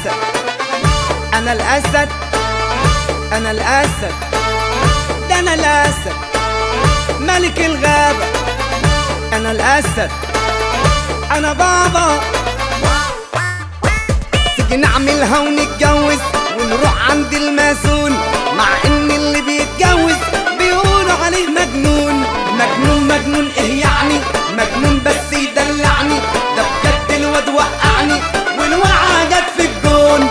الأسد، أنا الأسد، أنا الأسد، ده أنا الأسد ملك الغابة، أنا الأسد، أنا بابا. تيجي نعملها ونتجوز ونروح عند الماسون، مع إن اللي بيتجوز بيقولوا عليه مجنون. مجنون مجنون إيه يعني؟ مجنون بس يدلعني، ده بجد الواد وقعني والوقعة جت في الجون.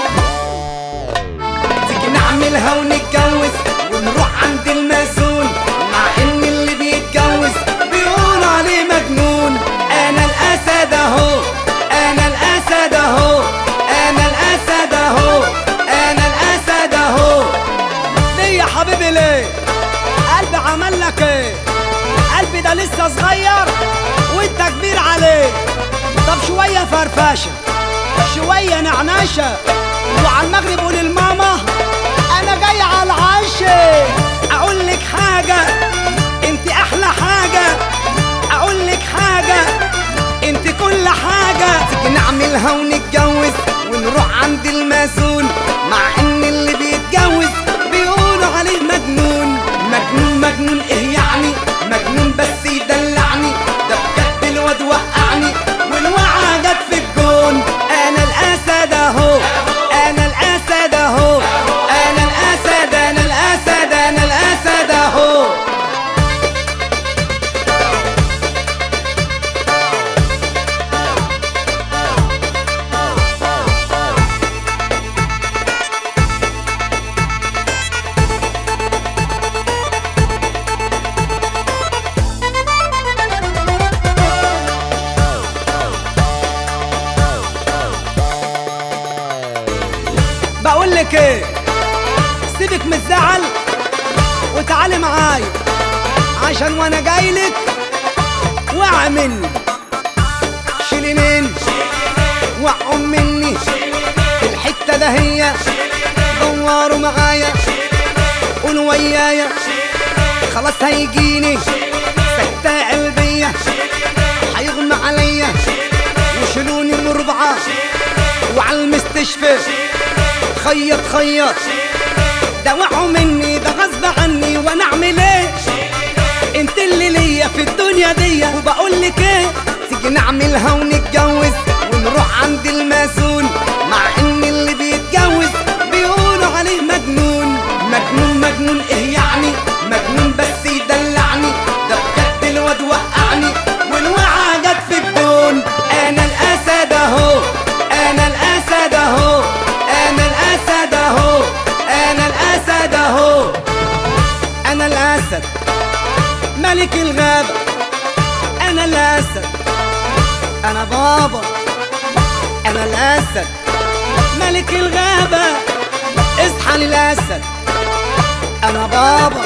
تيجي نعملها ونتجوز ونروح عند الماسون، مع إن اللي بيتجوز بيقولوا عليه مجنون. أنا الأسد أهو، أنا الأسد أهو، أنا الأسد أهو، أنا الأسد أهو. ليه يا حبيبي ليه؟ قلبي عمل لك إيه؟ قلبي ده لسه صغير وانت كبير عليه. طب شوية فرفشة، شوية نعناشة، وعلى المغرب قول لماما أنا جاي على العشاء. أقول لك حاجة انت أحلى حاجة، أقول لك حاجة انت كل حاجة. تيجي نعملها ونتجوز ونروح عند الماسون، مع إن اللي بيتجوز بيقولوا عليه مجنون. مجنون مجنون إيه يعني؟ مجنون بس يدلعني، ده بجد الواد وقعني والوقعة جت في الجون. أنا الأسد أهو، أنا الأسد أهو، أنا الأسد، أنا الأسد، أنا الأسد أهو. بقول لك ايه، سيبك من الزعل وتعالي معايا، عشان وانا جايلك وقع مني. شيلي مني وقعوا مني في الحته ده، هي دوروا معايا قولوا ويايا، خلاص هيجيني سكتة قلبية، هيغمى عليا وشيلوني مربعة وعلى المستشفى. خيط خيط ده وقعوا مني، ده غصب عني وانا اعمل ايه؟ انت اللي ليا في الدنيا دي. وبقول لك ايه، تيجي نعملها ونتجوز ونروح عند الماسون، مع ان اللي بيتجوز بيقولوا عليه مجنون. مجنون مجنون ايه يعني؟ مجنون بس يدلعني، ده بجد الواد وقعني والوقعة جت في الجون. انا الاسد اهو، انا الاسد اهو، أنا الأسد أهو، أنا الأسد أهو. أنا الأسد ملك الغابة، أنا الأسد، أنا بابا. أنا الأسد ملك الغابة، اصحى للأسد، أنا بابا.